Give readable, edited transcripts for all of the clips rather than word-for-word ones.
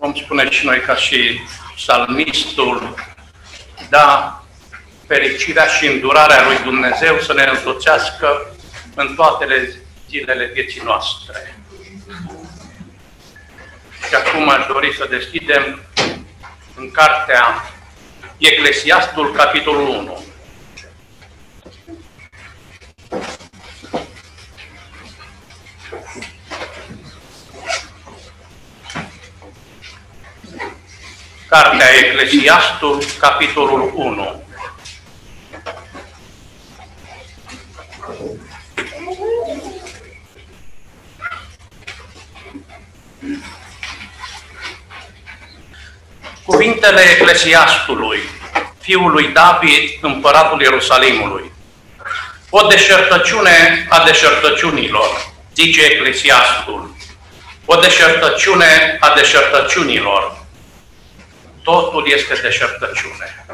vom spune și noi ca și psalmistul, da, fericirea și îndurarea lui Dumnezeu să ne însoțească în toate zilele vieții noastre. Și acum aș dori să deschidem în cartea Eclesiastul, capitolul 1. Cartea Eclesiastul, capitolul 1. Cuvintele Eclesiastului, fiul lui David, împăratul Ierusalimului. O deșertăciune a deșertăciunilor, zice Eclesiastul. O deșertăciune a deșertăciunilor. Totul este deșertăciune.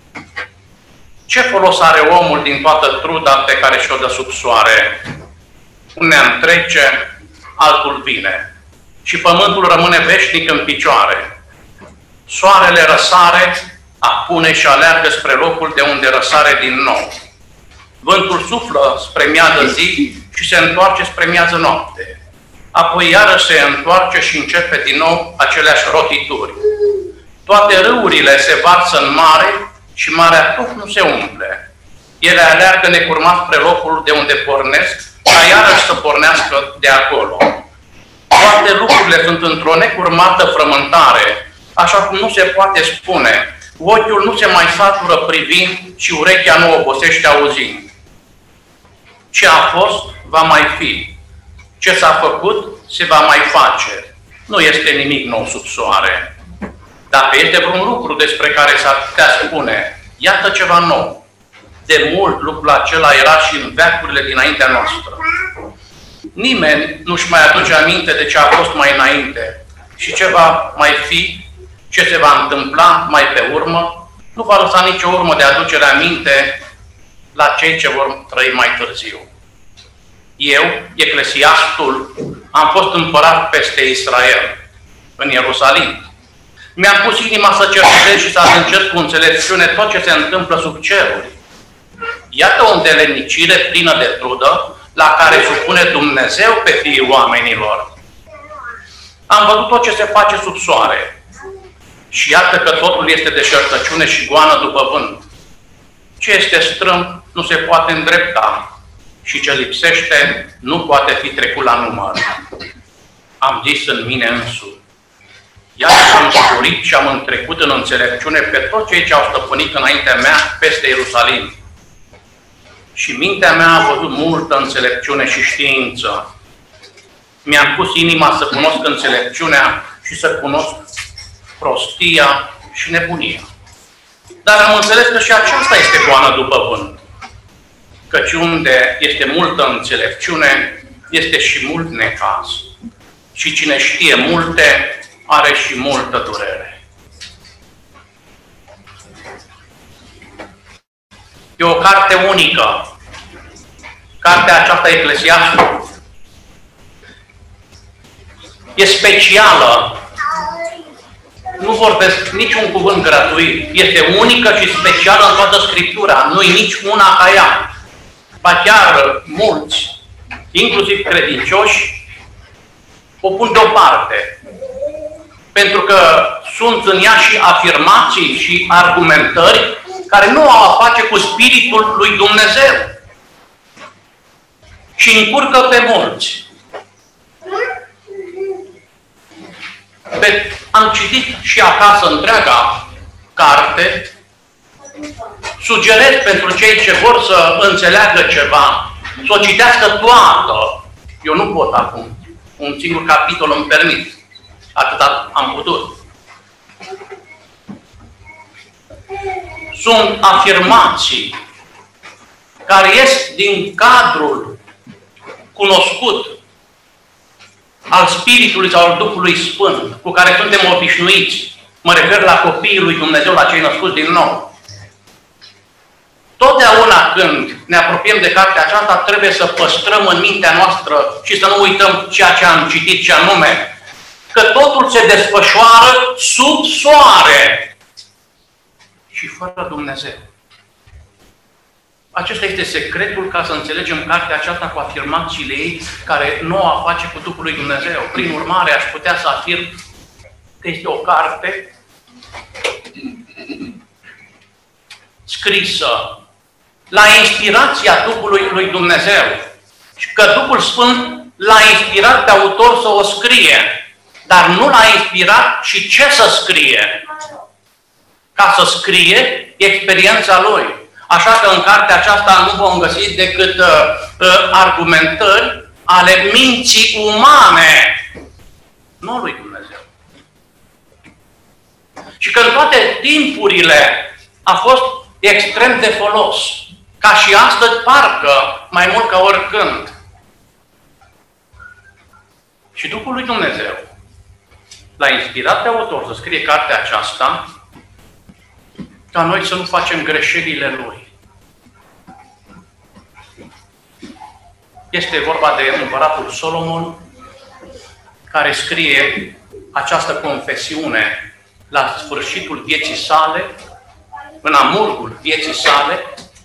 Ce folos are omul din toată truda pe care și-o dă sub soare? Un neam trece, altul vine. Și pământul rămâne veșnic în picioare. Soarele răsare, apune și aleargă spre locul de unde răsare din nou. Vântul suflă spre miază zi și se întoarce spre miază noapte. Apoi iarăși se întoarce și începe din nou aceleași rotituri. Toate râurile se varsă în mare și marea tot nu se umple. Ele aleargă necurmat spre locul de unde pornesc, ca iarăși să pornească de acolo. Toate lucrurile sunt într-o necurmată frământare, așa cum nu se poate spune. Ochiul nu se mai satură privind și urechea nu obosește auzind. Ce a fost, va mai fi. Ce s-a făcut, se va mai face. Nu este nimic nou sub soare. Dacă este vreun lucru despre care s-ar putea spune, iată ceva nou. De mult lucrul acela era și în veacurile dinaintea noastră. Nimeni nu-și mai aduce aminte de ce a fost mai înainte și ce va mai fi, ce se va întâmpla mai pe urmă. Nu va lăsa nicio urmă de aducere aminte la cei ce vor trăi mai târziu. Eu, Eclesiastul, am fost împărat peste Israel, în Ierusalim. Mi-am pus inima să cercetez și să adâncesc cu înțelepciune tot ce se întâmplă sub ceruri. Iată o îndeletnicire plină de trudă, la care supune Dumnezeu pe fiii oamenilor. Am văzut tot ce se face sub soare. Și iată că totul este deșertăciune și goană după vânt. Ce este strâmb nu se poate îndrepta și ce lipsește nu poate fi trecut la număr. Am zis în mine însumi. Iată că am spurit și am întrecut în înțelepciune pe toți cei ce au stăpânit înaintea mea peste Ierusalim. Și mintea mea a văzut multă înțelepciune și știință. Mi-am pus inima să cunosc înțelepciunea și să cunosc prostia și nebunia. Dar am înțeles că și aceasta este goană după vânt. Căci unde este multă înțelepciune, este și mult necaz. Și cine știe multe, are și multă durere. E o carte unică. Cartea aceasta Eclesiastul. E specială. Nu vorbesc niciun cuvânt gratuit. Este unică și specială în toată Scriptura. Nu-i nici una ca ea. Ba chiar mulți, inclusiv credincioși, o pun deoparte. Pentru că sunt în ea și afirmații și argumentări care nu au a face cu Spiritul lui Dumnezeu. Și încurcă pe mulți. Am citit și acasă întreaga carte. Sugerez pentru cei ce vor să înțeleagă ceva, să o citească toată. Eu nu pot acum. Un singur capitol îmi permit. Atât am putut. Sunt afirmații care ies din cadrul cunoscut al Spiritului sau al Duhului Sfânt, cu care suntem obișnuiți. Mă refer la copiii lui Dumnezeu, la cei născuți din nou. Totdeauna când ne apropiem de cartea aceasta, trebuie să păstrăm în mintea noastră și să nu uităm ceea ce am citit, ce anume că totul se desfășoară sub soare și fără Dumnezeu. Acesta este secretul ca să înțelegem cartea aceasta cu afirmațiile ei care nu o face cu Duhul lui Dumnezeu. Prin urmare, aș putea să afirm că este o carte scrisă la inspirația Duhului lui Dumnezeu și că Duhul Sfânt l-a inspirat pe autor să o scrie, dar nu l-a inspirat și ce să scrie. Ca să scrie experiența lui. Așa că în cartea aceasta nu vom găsi decât argumentări ale minții umane, nu lui Dumnezeu. Și că în toate timpurile a fost extrem de folos. Ca și astăzi, parcă, mai mult ca oricând. Și Duhul lui Dumnezeu l-a inspirat pe autor să scrie cartea aceasta ca noi să nu facem greșelile lui. Este vorba de împăratul Solomon, care scrie această confesiune la sfârșitul vieții sale, în amurgul vieții sale,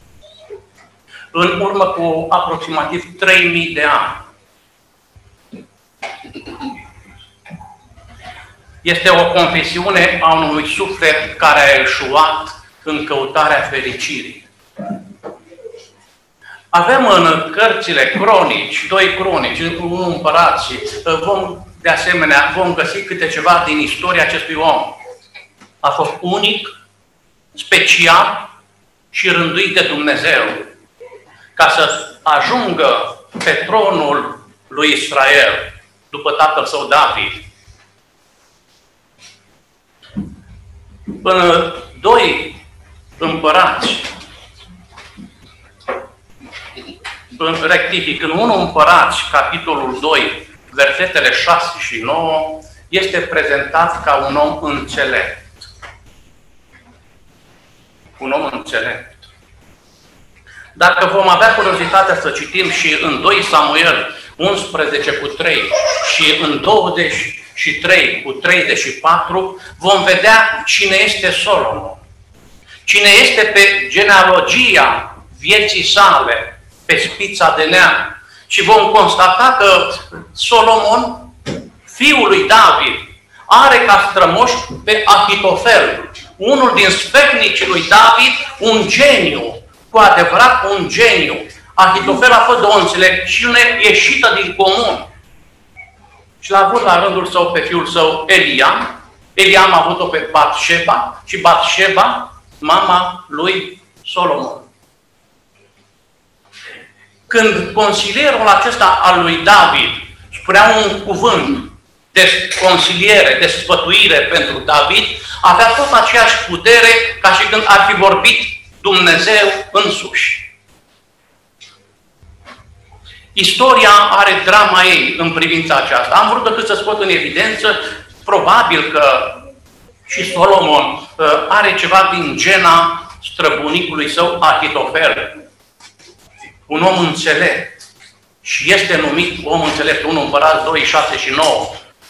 în urmă cu aproximativ 3000 de ani. Este o confesiune a unui suflet care a eșuat în căutarea fericirii. Avem în cărțile cronici, 2 cronici, 1 împărați, de asemenea, vom găsi câte ceva din istoria acestui om. A fost unic, special și rânduit de Dumnezeu ca să ajungă pe tronul lui Israel după tatăl său David. În 2 împărați, rectific, în 1 împărați, capitolul 2, versetele 6 și 9, este prezentat ca un om înțelept. Un om înțelept. Dacă vom avea curiozitatea să citim și în 2 Samuel 11 cu 3 și în 23 cu 34, vom vedea cine este Solomon. Cine este pe genealogia vieții sale, pe spița de neam. Și vom constata că Solomon, fiul lui David, are ca strămoș pe Ahitofel, unul din sfetnicii lui David, un geniu, cu adevărat un geniu. Ahitofel a fost de o înțelepciune ieșită din comun. Și l-a avut la rândul său pe fiul său Eliam. Eliam a avut-o pe Batșeba și Batșeba, mama lui Solomon. Când consilierul acesta al lui David spunea un cuvânt de consiliere, de sfătuire pentru David, avea tot aceeași putere ca și când ar fi vorbit Dumnezeu însuși. Istoria are drama ei în privința aceasta. Am vrut decât să scot în evidență, probabil că și Solomon are ceva din gena străbunicului său Ahitofel. Un om înțelept. Și este numit om înțelept. 1 Împărați 2, 6 și 9.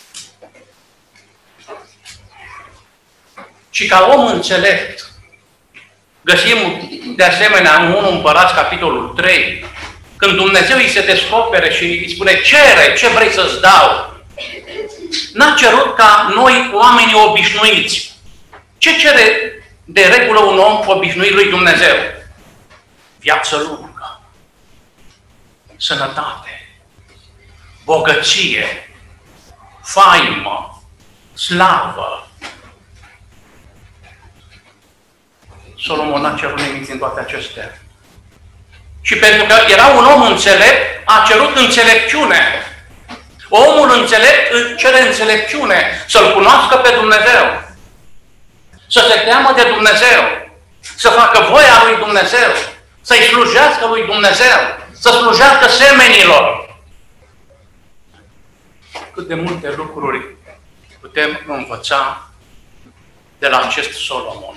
Și ca om înțelept, găsim de asemenea în 1 Împărați, capitolul 3, când Dumnezeu îi se descopere și îi spune, cere, ce vrei să-ți dau? N-a cerut ca noi, oamenii obișnuiți. Ce cere de regulă un om obișnuit lui Dumnezeu? Viață lungă, sănătate, bogăție, faimă, slavă. Solomon n-a cerut nimic din toate acestea. Și pentru că era un om înțelept, a cerut înțelepciune. Omul înțelept îi cere înțelepciune, să-L cunoască pe Dumnezeu, să se teamă de Dumnezeu, să facă voia lui Dumnezeu, să-i slujească lui Dumnezeu, să slujească semenilor. Cât de multe lucruri putem învăța de la acest Solomon.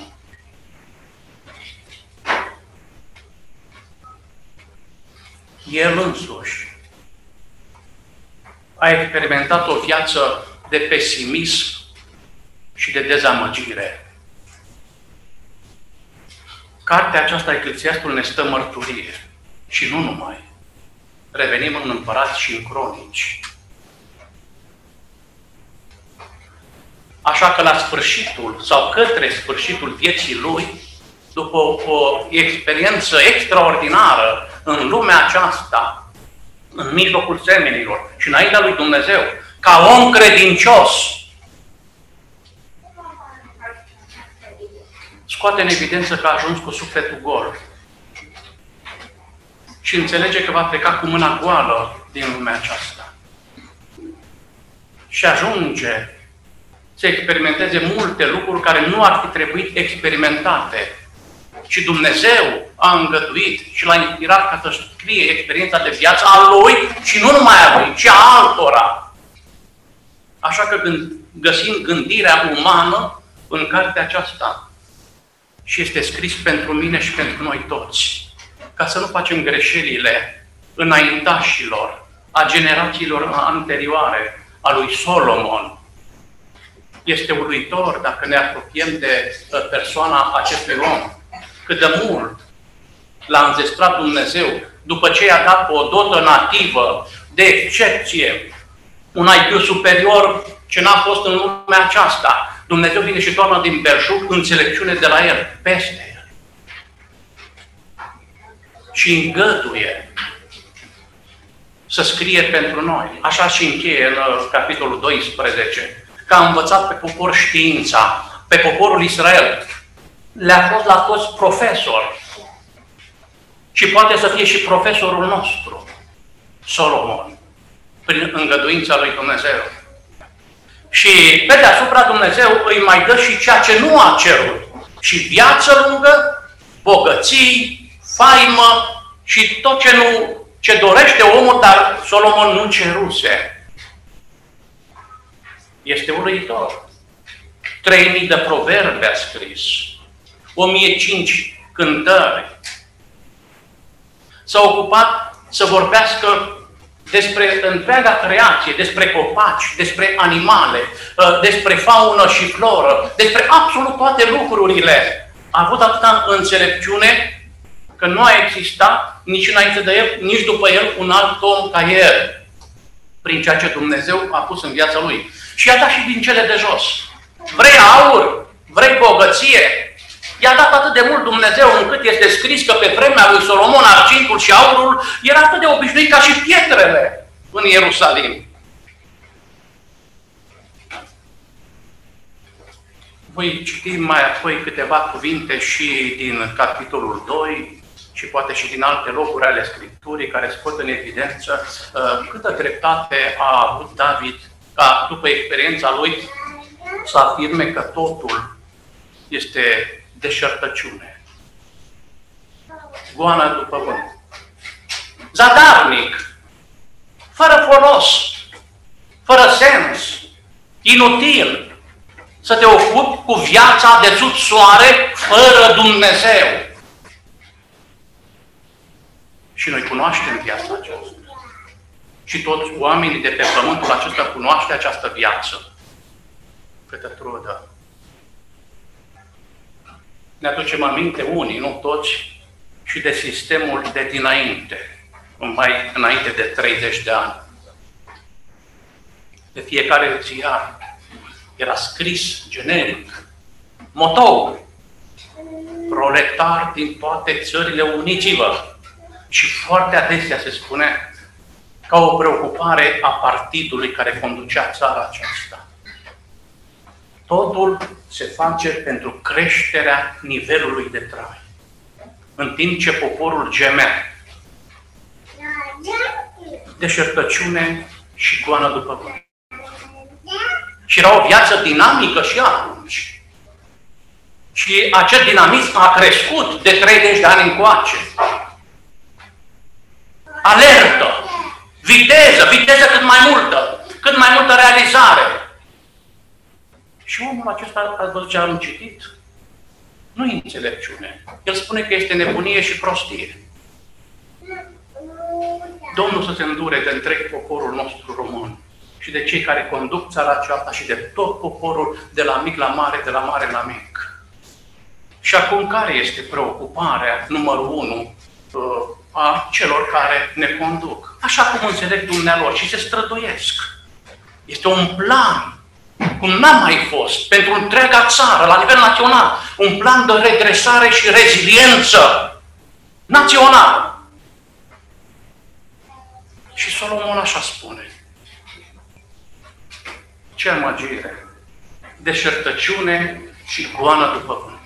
El însuși a experimentat o viață de pesimism și de dezamăgire. Cartea aceasta, Eclesiastul, ne stă mărturie. Și nu numai. Revenim în Împărați și în Cronici. Așa că la sfârșitul sau către sfârșitul vieții lui, după o experiență extraordinară în lumea aceasta, în mijlocul semenilor și înaintea lui Dumnezeu, ca om credincios, scoate în evidență că a ajuns cu sufletul gol și înțelege că va pleca cu mâna goală din lumea aceasta. Și ajunge să experimenteze multe lucruri care nu ar fi trebuit experimentate. Și Dumnezeu a îngăduit și l-a inspirat ca să scrie experiența de viață a lui și nu numai a lui, ci a altora. Așa că găsim gândirea umană în cartea aceasta. Și este scris pentru mine și pentru noi toți. Ca să nu facem greșelile înaintașilor, a generațiilor anterioare, a lui Solomon. Este uluitor dacă ne apropiem de persoana acestui om. Cât de mult l-a înzestrat Dumnezeu după ce i-a dat o dotă nativă de excepție, un IQ superior ce n-a fost în lumea aceasta. Dumnezeu vine și toarnă din belșug înțelepciune de la el, peste el. Și îngăduie să scrie pentru noi. Așa și încheie în capitolul 12, că a învățat pe popor știința, pe poporul Israel. Le-a fost la toți profesori. Și poate să fie și profesorul nostru, Solomon, prin îngăduința lui Dumnezeu. Și pe deasupra Dumnezeu îi mai dă și ceea ce nu a cerut. Și viață lungă, bogății, faimă și tot ce dorește omul, dar Solomon nu ceruse. Este uluitor. 3000 de proverbe a scris. 1005 cântări. S-a ocupat să vorbească despre întreaga creație, despre copaci, despre animale, despre faună și floră, despre absolut toate lucrurile. A avut atâta înțelepciune că nu a existat nici înainte de el, nici după el un alt om ca el, prin ceea ce Dumnezeu a pus în viața lui. Și i-a dat și din cele de jos. Vrei aur? Vrei bogăție? I-a dat atât de mult Dumnezeu încât este scris că pe vremea lui Solomon argintul și aurul era atât de obișnuit ca și pietrele în Ierusalim. Voi citi mai apoi câteva cuvinte și din capitolul 2 și poate și din alte locuri ale Scripturii care scot în evidență câtă dreptate a avut David ca după experiența lui să afirme că totul este deșertăciune. Goană după vânt. Zadarnic, fără folos, fără sens, inutil, să te ocupi cu viața de sub soare fără Dumnezeu. Și noi cunoaștem viața aceasta. Și toți oamenii de pe pământul acesta cunoaște această viață. Câtă trudă. Ne aducem aminte unii, nu toți, și de sistemul de dinainte, mai înainte de 30 de ani. De fiecare ziar era scris generic, motou, proletari din toate țările, uniți-vă. Și foarte adesea se spune ca o preocupare a partidului care conducea țara aceasta. Totul se face pentru creșterea nivelului de trai. În timp ce poporul gemea. Deșertăciune și goană după vânt. Și era o viață dinamică și atunci. Și acest dinamism a crescut de 30 de ani încoace. Alertă, viteză cât mai multă realizare. Și omul acesta, ați văzut ce am citit? Nu-i înțelepciune. El spune că este nebunie și prostie. Domnul să se îndure de întreg poporul nostru român și de cei care conduc țara aceasta și de tot poporul, de la mic la mare, de la mare la mic. Și acum care este preocuparea numărul 1 a celor care ne conduc? Așa cum înțeleg dumnealor și se străduiesc. Este un plan, cum n-a mai fost, pentru întreaga țară, la nivel național, un plan de redresare și reziliență națională. Și Solomon așa spune. Ce amăgire, deșertăciune și goană după vânt.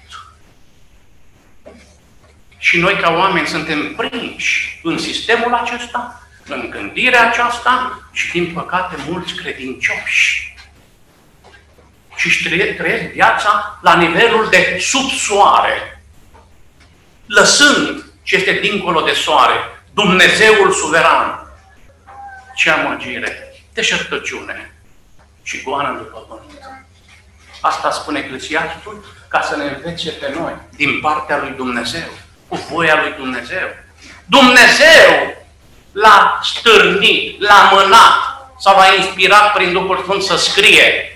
Și noi ca oameni suntem prinși în sistemul acesta, în gândirea aceasta și, din păcate, mulți credincioși. Și trăiesc viața la nivelul de sub soare, lăsând ce este dincolo de soare, Dumnezeul suveran. Ce amăgire, deșertăciune și goană după vânt. Asta spune Eclesiastul ca să ne învețe pe noi, din partea lui Dumnezeu, cu voia lui Dumnezeu. Dumnezeu l-a stârnit, l-a mânat sau l-a inspirat prin Duhul Sfânt să scrie.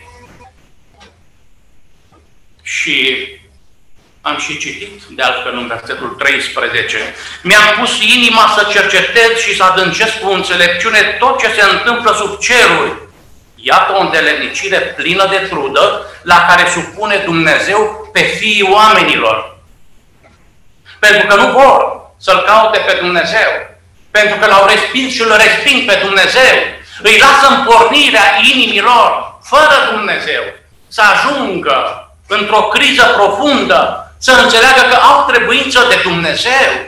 Și am și citit, de altfel, în versetul 13. Mi-am pus inima să cercetez și să adâncesc cu înțelepciune tot ce se întâmplă sub ceruri. Iată o îndeletnicire plină de trudă la care supune Dumnezeu pe fiii oamenilor. Pentru că nu vor să-L caute pe Dumnezeu. Pentru că L-au respins și îl resping pe Dumnezeu. Îi lasă în pornirea inimilor, fără Dumnezeu, să ajungă într-o criză profundă, să înțeleagă că au trebuință de Dumnezeu.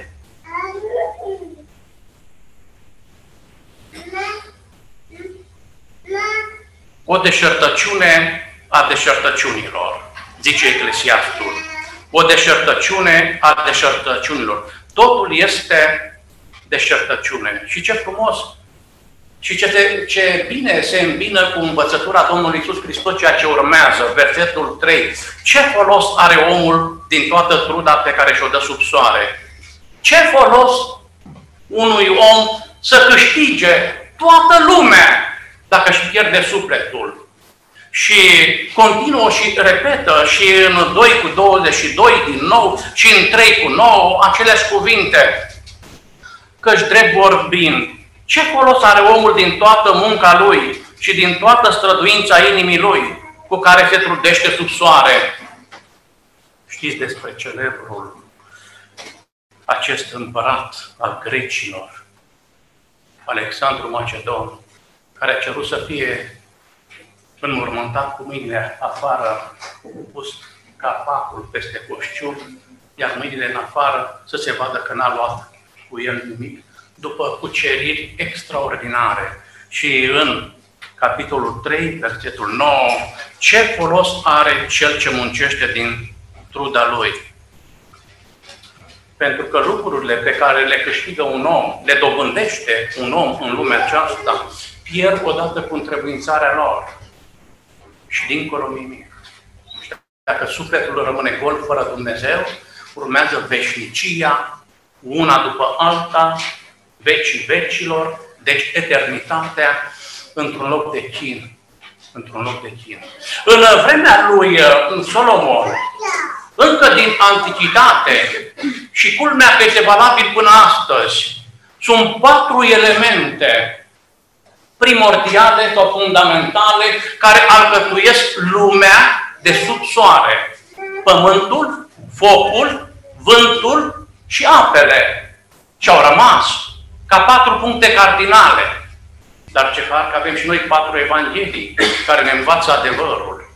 O deșertăciune a deșertăciunilor, zice Eclesiastul. O deșertăciune a deșertăciunilor. Totul este deșertăciune. Și ce frumos! Și ce bine se îmbină cu învățătura Domnului Iisus Hristos, ceea ce urmează, versetul 3. Ce folos are omul din toată truda pe care și-o dă sub soare? Ce folos unui om să câștige toată lumea dacă își pierde sufletul? Și continuă și repetă și în 2 cu 22 din nou și în 3 cu 9 aceleași cuvinte. Căci drept vorbind, ce folos are omul din toată munca lui și din toată străduința inimii lui cu care se trudește sub soare? Știți despre celebrul acest împărat al grecilor, Alexandru Macedon, care a cerut să fie înmormântat cu mâinile afară, pus capacul peste coșciun, iar mâinile în afară să se vadă că n-a luat cu el nimic, după cuceriri extraordinare. Și în capitolul 3, versetul 9, ce folos are cel ce muncește din truda lui? Pentru că lucrurile pe care le câștigă un om, le dobândește un om în lumea aceasta, pierd odată cu întrebuințarea lor. Și dincolo nimic. Și dacă sufletul rămâne gol fără Dumnezeu, urmează veșnicia, una după alta, vecii vecilor, deci eternitatea, într-un loc de chin. Într-un loc de chin. În vremea lui Solomon, încă din antichitate, și culmea că este valabil până astăzi, sunt 4 elemente primordiale sau fundamentale care alcătuiesc lumea de sub soare. Pământul, focul, vântul și apele. Și au rămas ca 4 puncte cardinale. Dar ce fac? Că avem și noi 4 evanghelii care ne învață adevărul.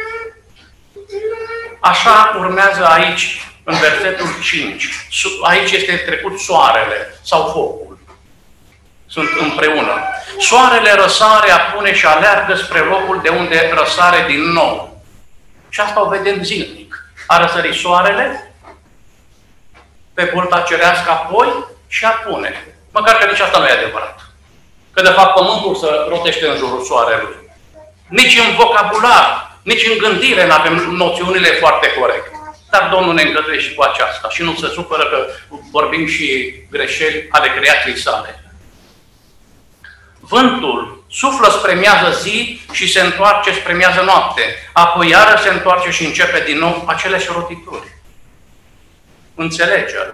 Așa urmează aici, în versetul 5. Aici este trecut soarele sau focul. Sunt împreună. Soarele răsare, apune și aleargă spre locul de unde răsare din nou. Și asta o vedem zilnic. A răsărit soarele pe bolta cerească apoi și apune. Măcar că nici asta nu e adevărat. Că de fapt pământul se rotește în jurul soarelui. Nici în vocabular, nici în gândire nu avem noțiunile foarte corecte. Dar Domnul ne îngăduie și cu aceasta și nu se supără că vorbim și greșeli ale creației sale. Vântul Suflă spre miază zi și se întoarce spre miază noapte. Apoi iară se întoarce și începe din nou aceleași rotituri. Înțelegere.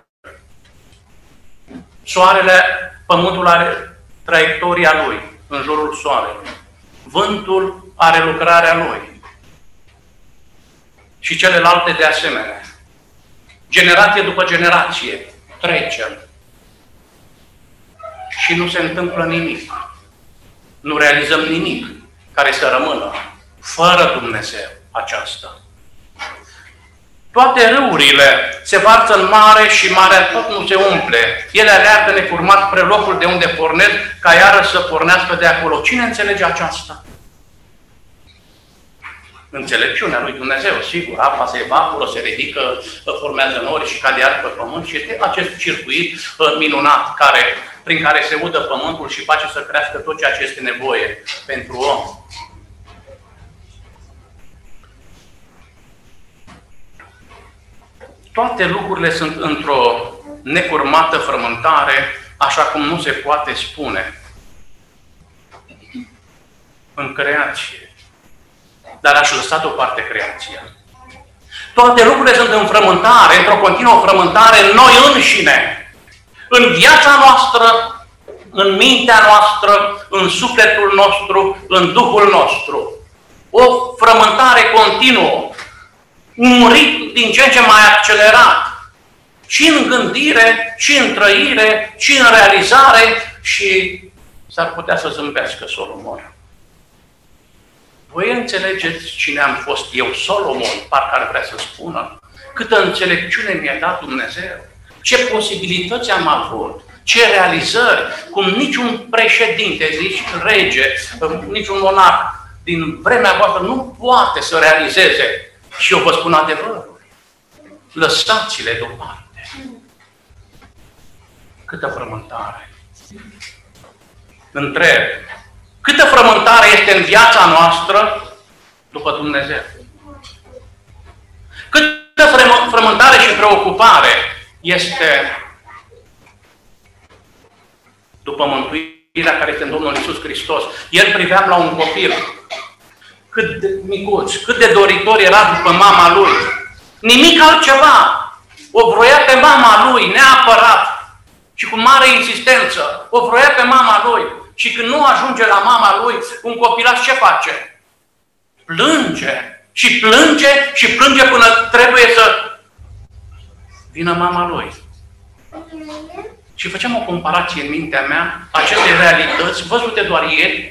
Soarele, pământul are traiectoria lui în jurul soarelui. Vântul are lucrarea lui. Și celelalte de asemenea. Generație după generație trecem. Și nu se întâmplă nimic. Nu realizăm nimic care să rămână fără Dumnezeu aceasta. Toate râurile se varsă în mare și marea tot nu se umple. Ele aleargă necurmat spre locul de unde pornesc, ca iară să pornească de acolo. Cine înțelege aceasta? Înțelepciunea lui Dumnezeu, sigur. Apa se evaporă, se ridică, formează nori și cade iar pe pământ și este acest circuit minunat prin care se udă pământul și face să crească tot ceea ce este nevoie pentru om. Toate lucrurile sunt într-o necurmată frământare, așa cum nu se poate spune în creație. Dar aș lăsa deoparte creația. Toate lucrurile sunt în frământare, într-o continuă frământare în noi înșine. În viața noastră, în mintea noastră, în sufletul nostru, în Duhul nostru. O frământare continuă. Un ritm din ce în ce mai accelerat. Și în gândire, și în trăire, și în realizare și s-ar putea să zâmbească Solomon. Voi înțelegeți cine am fost eu, Solomon, parcă ar vrea să spună? Câtă înțelepciune mi-a dat Dumnezeu? Ce posibilități am avut? Ce realizări? Cum niciun președinte, nici rege, niciun monarh din vremea voastră nu poate să realizeze. Și eu vă spun adevărul. Lăsați-le deoparte. Câtă frământare. Întreb. Câtă frământare este în viața noastră după Dumnezeu? Câtă frământare și preocupare este după mântuirea care este în Domnul Iisus Hristos? El priveam la un copil cât de micuț, cât de doritor era după mama lui. Nimic altceva. O vroia pe mama lui, neapărat și cu mare insistență. O vroia pe mama lui. Și când nu ajunge la mama lui, un copilaș ce face? Plânge. Și plânge și plânge până trebuie să vină mama lui. Și facem o comparație în mintea mea, aceste realități, văzute doar ieri,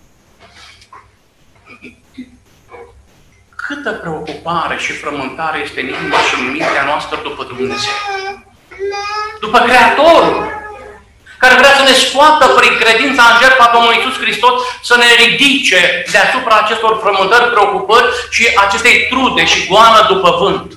câtă preocupare și frământare este în inima și în mintea noastră după Dumnezeu. După Creatorul, care vrea să ne scoată prin credința în jertfa Domnului Iisus Hristos, să ne ridice deasupra acestor frământări, preocupări și acestei trude și goană după vânt.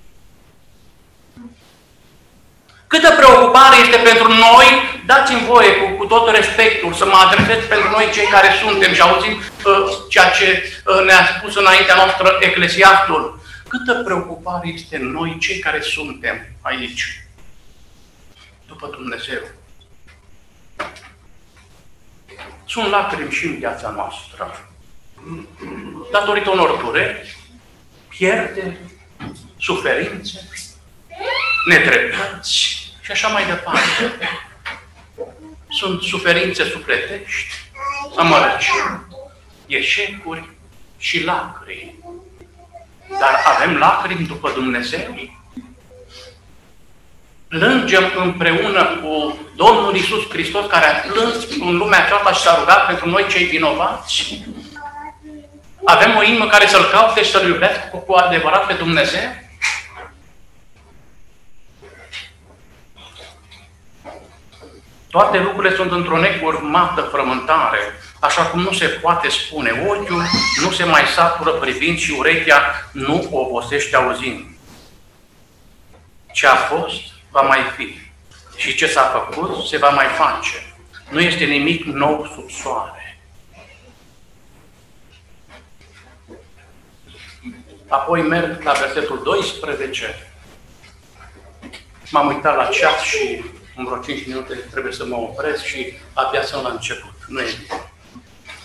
Câtă preocupare este pentru noi, dați-mi voie cu tot respectul să mă adresez pentru noi cei care suntem și auzim ceea ce ne-a spus înaintea noastră Eclesiastul. Câtă preocupare este în noi cei care suntem aici, după Dumnezeu. Sunt lacrimi și în viața noastră. Datorită unor dureri, pierderi, suferințe, nedreptăți și așa mai departe. Sunt suferințe sufletești, amărăciuni, eșecuri și lacrimi. Dar avem lacrimi după Dumnezeu? Plângem împreună cu Domnul Iisus Hristos, care a plâns în lumea aceasta și s-a rugat pentru noi cei vinovați? Avem o inimă care să-L caute și să-L iubească cu adevărat pe Dumnezeu? Toate lucrurile sunt într-o necurmată frământare, așa cum nu se poate spune. Ochiul nu se mai satură privind și urechea nu obosește auzind. Ce a fost, va mai fi. Și ce s-a făcut, se va mai face. Nu este nimic nou sub soare. Apoi merg la versetul 12. M-am uitat la ceas și în vreo 5 minute trebuie să mă opresc și abia sunt la început. Nu e bine.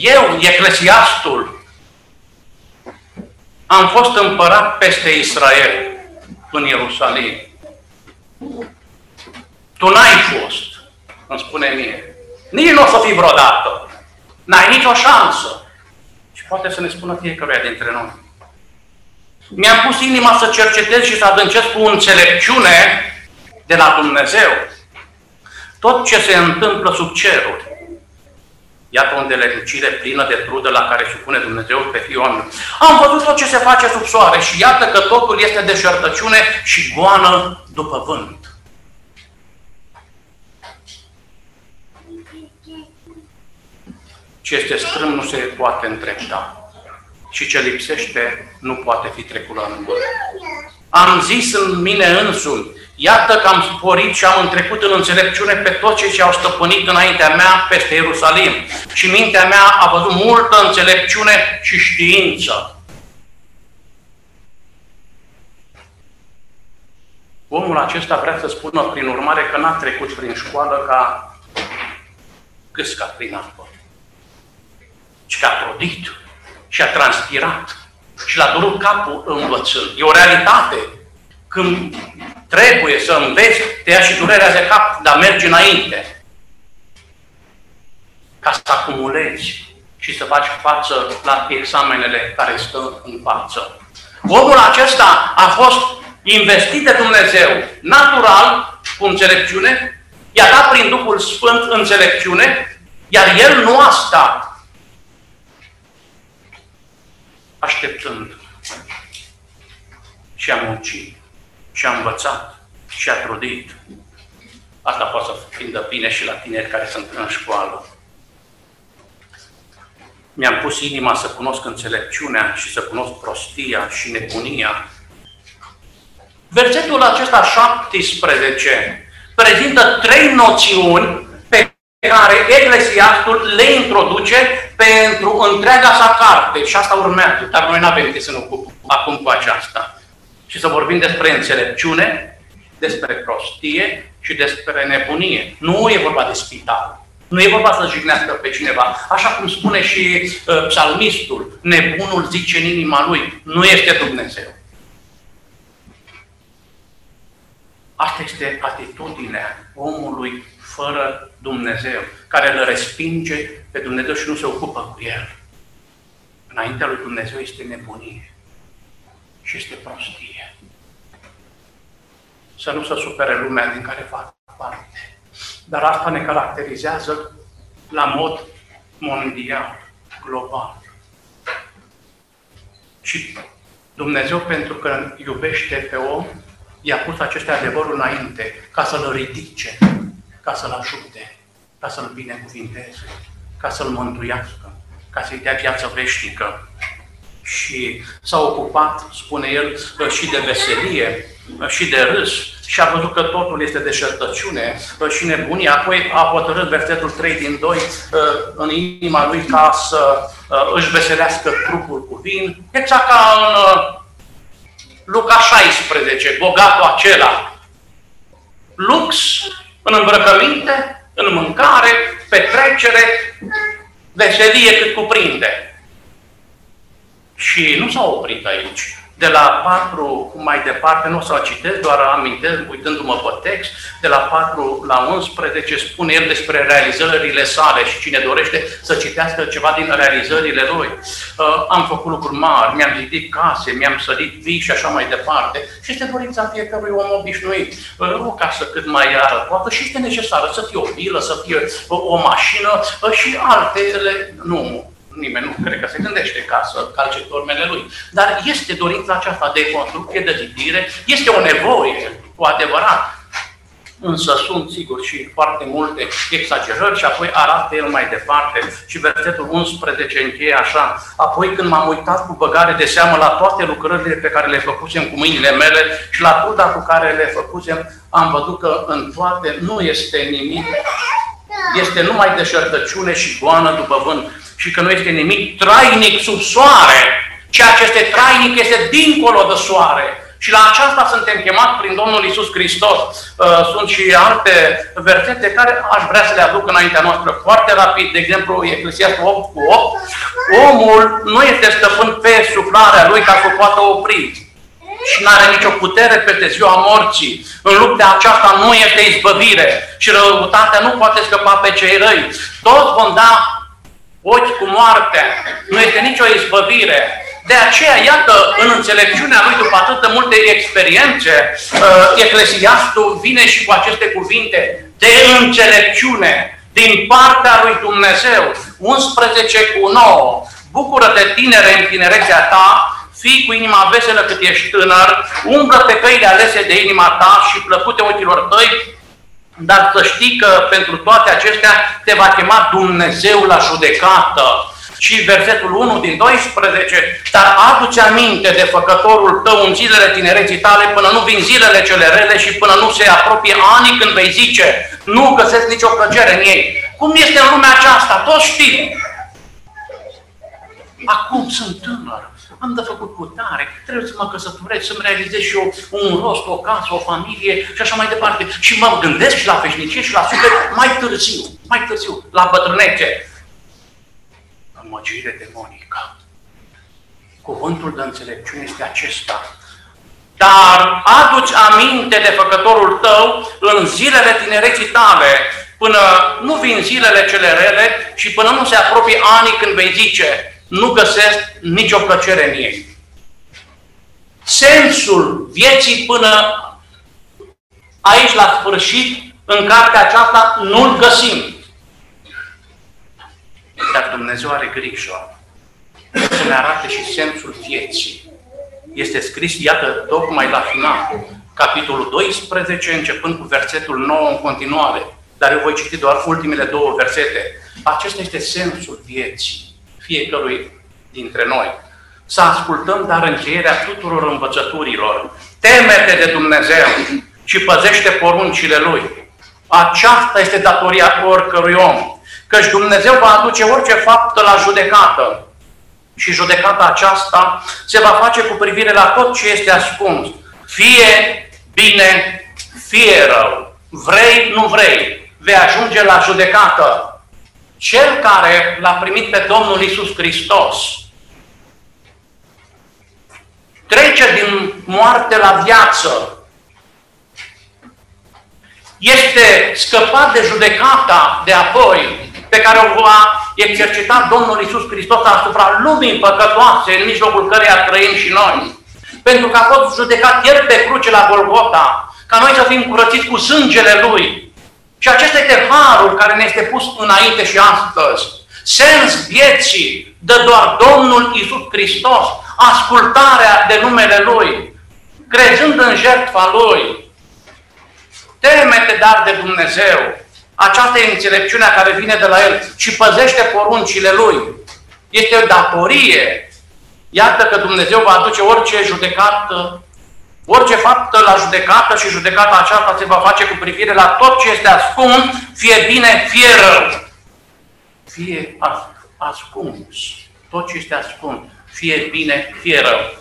Eu, Eclesiastul, am fost împărat peste Israel în Ierusalim. Tu n-ai fost, îmi spune mie. Nici nu o să fii vreodată. N-ai nicio șansă. Și poate să ne spună fiecăruia dintre noi. Mi-am pus inima să cercetez și să adâncesc cu înțelepciune de la Dumnezeu tot ce se întâmplă sub ceruri. Iată o îndeletnicire plină de trudă la care supune Dumnezeu pe fiul oamenilor. Am văzut tot ce se face sub soare și iată că totul este deșertăciune și goană după vânt. Ce este strâmb nu se poate întrepta și ce lipsește nu poate fi trecut la număr. Am zis în mine însumi, iată că am sporit și am întrecut în înțelepciune pe toți cei ce au stăpânit înaintea mea peste Ierusalim. Și mintea mea a văzut multă înțelepciune și știință. Omul acesta vrea să spună prin urmare că n-a trecut prin școală ca gâsca prin apă. Și că a trodit și a transpirat și l-a durut capul învățând. E o realitate. Când trebuie să înveți, te ia și durerea de cap, dar mergi înainte. Ca să acumulezi și să faci față la examenele care stă în față. Omul acesta a fost investit de Dumnezeu natural, cu înțelepciune, i-a dat prin Duhul Sfânt înțelepciune, iar el nu a stat așteptând și a muncit, și a învățat, și a trudit. Asta poate să prindă bine și la tineri care sunt în școală. Mi-am pus inima să cunosc înțelepciunea și să cunosc prostia și nebunia. Versetul acesta 17 prezintă 3 noțiuni pe care Eclesiastul le introduce pentru întreaga sa carte. Și asta urmează, dar noi nu avem de să ne ocupăm acum cu aceasta. Și să vorbim despre înțelepciune, despre prostie și despre nebunie. Nu e vorba de spital. Nu e vorba să jignească pe cineva. Așa cum spune și psalmistul, nebunul zice în inima lui, nu este Dumnezeu. Asta este atitudinea omului fără Dumnezeu, care îl respinge pe Dumnezeu și nu se ocupă cu el. Înaintea lui Dumnezeu este nebunie și este prostie. Să nu se supere lumea din care fac parte. Dar asta ne caracterizează la mod mondial, global. Și Dumnezeu, pentru că iubește pe om, i-a pus aceste adevăruri înainte, ca să-l ridice, ca să-l ajute, ca să-l binecuvinteze, ca să-l mântuiască, ca să-i dea viață veșnică. Și s-a ocupat, spune el, și de veselie, și de râs, și a văzut că totul este deșertăciune și nebunie. Apoi a hotărât versetul 3 din 2 în inima lui ca să își veselească trupul cu vin, exact ca în Luca 16, bogatul acela. Lux în îmbrăcăminte, în mâncare, petrecere, veselie cât cuprinde. Și nu s-a oprit aici. De la 4 mai departe, nu o să o citesc, doar amintesc, uitându-mă pe text, de la 4 la 11 spune el despre realizările sale și cine dorește să citească ceva din realizările lui. Am făcut lucruri mari, mi-am zidit case, mi-am sărit vii și așa mai departe. Și este dorința fiecărui om obișnuit. O casă cât mai arătoată și este necesară să fie o vilă, să fie o mașină și altele. Nu. Nimeni nu cred că se gândește ca să calce urmele lui. Dar este dorința aceasta de construcție, de zidire, este o nevoie, cu adevărat. Însă sunt, sigur, și foarte multe exagerări și apoi arată el mai departe. Și versetul 11 încheie așa: apoi când m-am uitat cu băgare de seamă la toate lucrările pe care le făcusem cu mâinile mele și la truda cu care le făcusem, am văzut că în toate nu este nimic, este numai deșertăciune și goană după vânt. Și că nu este nimic trainic sub soare. Ceea ce este trainic este dincolo de soare. Și la aceasta suntem chemați prin Domnul Iisus Hristos. Sunt și alte versete care aș vrea să le aduc înaintea noastră foarte rapid. De exemplu, Eclesiastul 8:8. Omul nu este stăpân pe suflarea lui ca să o poată opri. Și nu are nicio putere peste ziua morții. În lupta aceasta nu este izbăvire și răutatea nu poate scăpa pe cei răi. Toți vom da ochi cu moartea. Nu este nicio izbăvire. De aceea, iată, în înțelepciunea lui, după atât de multe experiențe, Eclesiastul vine și cu aceste cuvinte de înțelepciune din partea lui Dumnezeu. 11:9. Bucură-te, tinere, în tinerețea ta, fii cu inima veselă cât ești tânăr, umblă pe căile alese de inima ta și plăcute ochilor tăi, dar să știi că pentru toate acestea te va chema Dumnezeu la judecată. Și versetul 1 din 12, dar adu-ți aminte de făcătorul tău în zilele tinereții tale, până nu vin zilele cele rele și până nu se apropie anii când vei zice, nu găsesc nicio plăcere în ei. Cum este în lumea aceasta? Toți știm. Acum sunt tânăr, am de făcut cutare, trebuie să mă căsătoresc, să-mi realizez și eu un rost, o casă, o familie și așa mai departe. Și mă gândesc și la veșnicie și la suflet mai târziu, la bătrânețe. Amăgire demonică. Cuvântul de înțelepciune este acesta. Dar adu-ți aminte de făcătorul tău în zilele tinereții tale, până nu vin zilele cele rele și până nu se apropie anii când vei zice, nu găsesc nicio plăcere în ei. Sensul vieții până aici la sfârșit, în cartea aceasta, nu-l găsim. Dar Dumnezeu are grijă să ne arate și sensul vieții. Este scris, iată, tocmai la final, capitolul 12, începând cu versetul 9 în continuare. Dar eu voi citi doar ultimele două versete. Acesta este sensul vieții fiecărui dintre noi. Să ascultăm, dar încheierea tuturor învățăturilor. Teme-te de Dumnezeu și păzește poruncile Lui. Aceasta este datoria oricărui om. Căci Dumnezeu va aduce orice faptă la judecată. Și judecata aceasta se va face cu privire la tot ce este ascuns. Fie bine, fie rău. Vrei, nu vrei. Vei ajunge la judecată. Cel care l-a primit pe Domnul Iisus Hristos trece din moarte la viață. Este scăpat de judecata de apoi pe care o va exercita Domnul Iisus Hristos asupra lumii păcătoase în mijlocul căreia trăim și noi. Pentru că a fost judecat El pe cruce la Golgota, ca noi să fim curățiți cu sângele Lui. Și acesta este harul care ne este pus înainte și astăzi. Sens vieții dă doar Domnul Iisus Hristos, ascultarea de numele Lui, crezând în jertfa Lui. Teme-te dar de Dumnezeu. Aceasta e înțelepciunea care vine de la El și păzește poruncile Lui. Este o datorie. Iată că Dumnezeu va aduce orice judecată, orice faptă la judecată și judecata aceasta se va face cu privire la tot ce este ascuns, fie bine, fie rău. Fie ascuns. Tot ce este ascuns, fie bine, fie rău.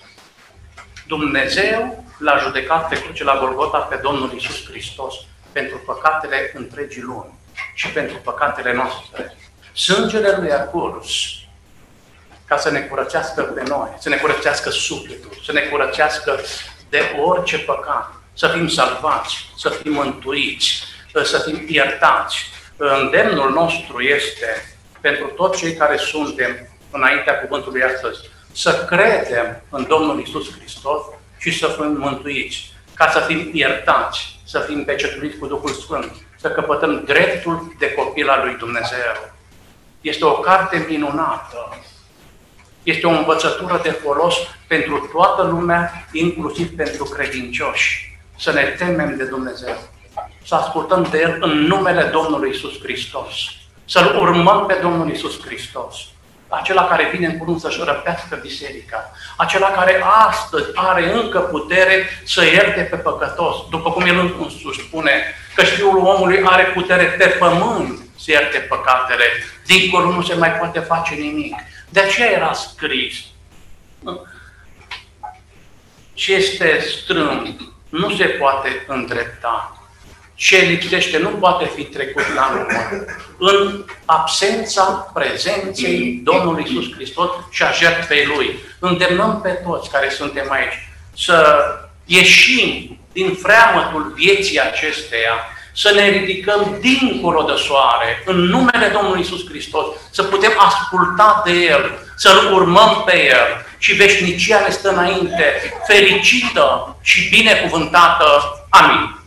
Dumnezeu l-a judecat pe cruce la Golgota pe Domnul Iisus Hristos pentru păcatele întregii lumi și pentru păcatele noastre. Sângele Lui a curs ca să ne curățească pe noi, să ne curățească sufletul, să ne curățească de orice păcat, să fim salvați, să fim mântuiți, să fim iertați. Îndemnul nostru este, pentru toți cei care suntem înaintea cuvântului astăzi, să credem în Domnul Iisus Hristos și să fim mântuiți, ca să fim iertați, să fim pecetuiți cu Duhul Sfânt, să căpătăm dreptul de copil al lui Dumnezeu. Este o carte minunată. Este o învățătură de folos pentru toată lumea, inclusiv pentru credincioși. Să ne temem de Dumnezeu, să ascultăm de El în numele Domnului Iisus Hristos, să-L urmăm pe Domnul Iisus Hristos, acela care vine în curând să-și răpească biserica, acela care astăzi are încă putere să ierte pe păcătos, după cum El însuși spune că Fiul omului are putere pe pământ să ierte păcatele, dincolo nu se mai poate face nimic. De aceea era scris. ce este strâmb nu se poate îndrepta. Ce lipsește nu poate fi trecut la număr. În absența prezenței Domnului Iisus Hristos și a jertfei Lui. Îndemnăm pe toți care suntem aici să ieșim din freamătul vieții acesteia, să ne ridicăm dincolo de soare, în numele Domnului Iisus Hristos, să putem asculta de El, să-L urmăm pe El și veșnicia ne stă înainte, fericită și binecuvântată. Amin.